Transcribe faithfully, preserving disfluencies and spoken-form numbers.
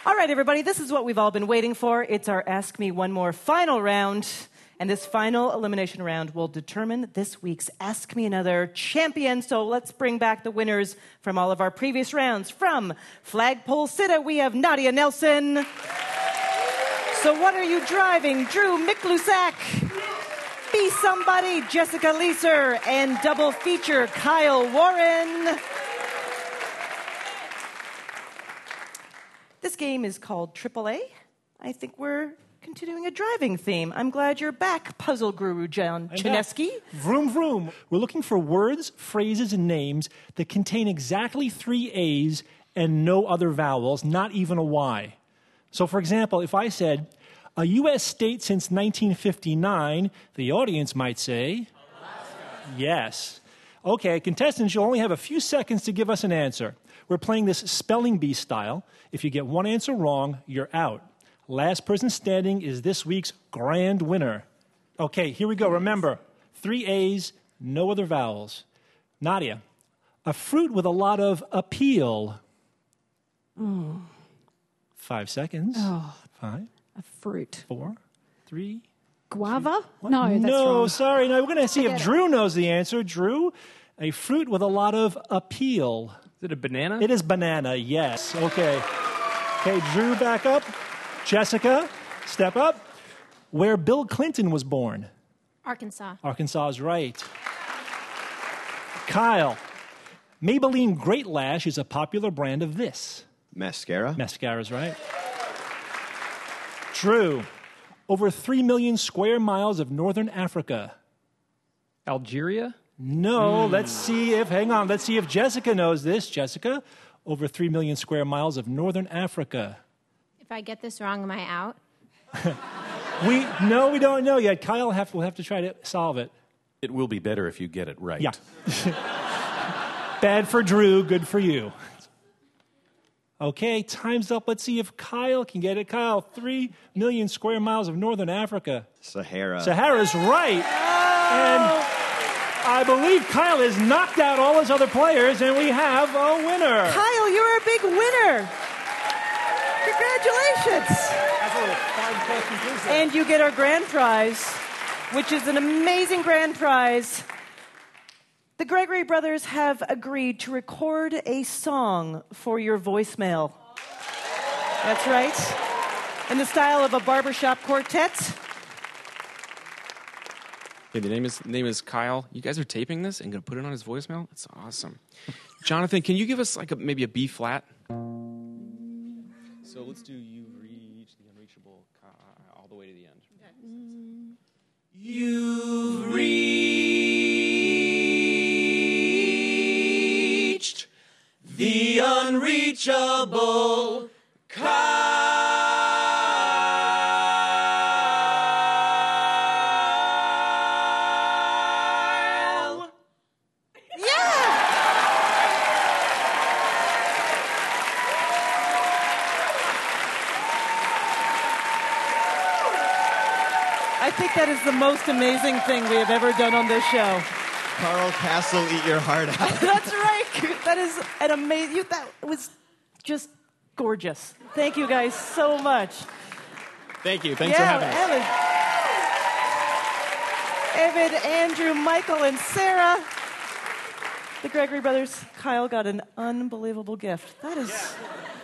All right, everybody, this is what we've all been waiting for. It's our Ask Me One More final round. And this final elimination round will determine this week's Ask Me Another champion. So let's bring back the winners from all of our previous rounds. From Flagpole Sitta, we have Nadia Nelson. So What Are You Driving? Drew Miklusak. Be Somebody, Jessica Leeser. And double feature, Kyle Warren. This game is called triple A. I think we're continuing a driving theme. I'm glad you're back, puzzle guru John Chinesky. Vroom, vroom. We're looking for words, phrases, and names that contain exactly three A's and no other vowels, not even a Y. So, for example, if I said, a U S state since nineteen fifty-nine, the audience might say, Alaska. Yes. Okay, contestants, you'll only have a few seconds to give us an answer. We're playing this spelling bee style. If you get one answer wrong, you're out. Last person standing is this week's grand winner. Okay, here we go. Remember, three A's, no other vowels. Nadia, a fruit with a lot of appeal. Mm. Five seconds. Oh, Five. a fruit. Four. Three. Guava? Two, no, that's no, wrong. sorry. No, we're going to see Forget if it. Drew knows the answer. Drew, a fruit with a lot of appeal. Is it a banana? It is banana, yes. Okay. Okay, Drew, back up. Jessica, step up. Where Bill Clinton was born. Arkansas. Arkansas is right. Kyle, Maybelline Great Lash is a popular brand of this. Mascara. Mascara's right. Drew, over three million square miles of northern Africa. Algeria? No, mm. let's see if, hang on, let's see if Jessica knows this. Jessica, over three million square miles of northern Africa. If I get this wrong, am I out? we No, we don't know yet. Kyle have, will have to try to solve it. It will be better if you get it right. Yeah. Bad for Drew, good for you. Okay, time's up. Let's see if Kyle can get it. Kyle, three million square miles of northern Africa. Sahara. Sahara's right. And I believe Kyle has knocked out all his other players, and we have a winner. Kyle, you're a big winner. Congratulations. And you get our grand prize, which is an amazing grand prize. The Gregory Brothers have agreed to record a song for your voicemail. That's right. In the style of a barbershop quartet. Hey, the name is name is Kyle. You guys are taping this and going to put it on his voicemail? That's awesome. Jonathan, can you give us like a, maybe a B flat? So let's do You Reach the Unreachable all the way to the end. Mm. You've reached the unreachable Kyle. Yeah! I think that is the most amazing thing we have ever done on this show. Carl Castle, eat your heart out. That's right. That is an amazing. That was just gorgeous. Thank you guys so much. Thank you. Thanks yeah, for having us. Evan, Evan, Andrew, Michael, and Sarah. The Gregory Brothers. Kyle got an unbelievable gift. That is.